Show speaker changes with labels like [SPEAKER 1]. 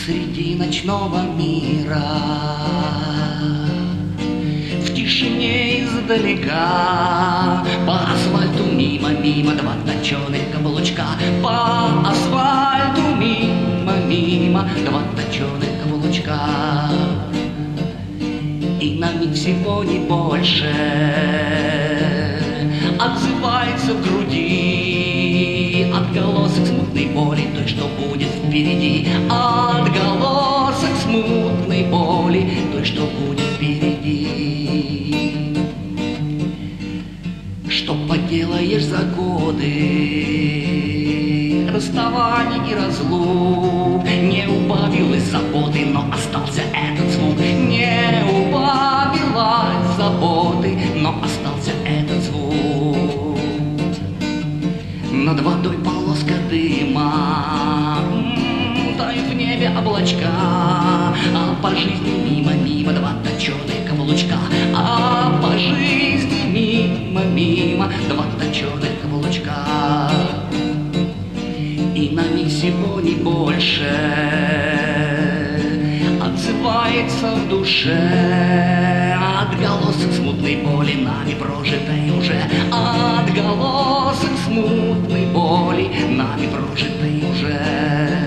[SPEAKER 1] Среди ночного мира, в тишине издалека, по асфальту мимо два точеных каблучка. По асфальту мимо два точеных каблучка. И на миг всего не больше отзывается в груди отголосок смутной боли той, что будет впереди. Отголосок смутной боли той, что будет впереди. Что поделаешь за годы расставаний и разлук? Не убавилось заботы, но остался этот звук. Не убавилось заботы, но остался этот звук. Над водой полоска дыма, тают в небе облачка, а по жизни мимо два точеных каблучка. А по жизни мимо два точеных каблучка. И на миг всего не больше отзывается в душе отголосок смутной боли, нами прожитой уже. Отголосок смутной боли, нами прожитой уже.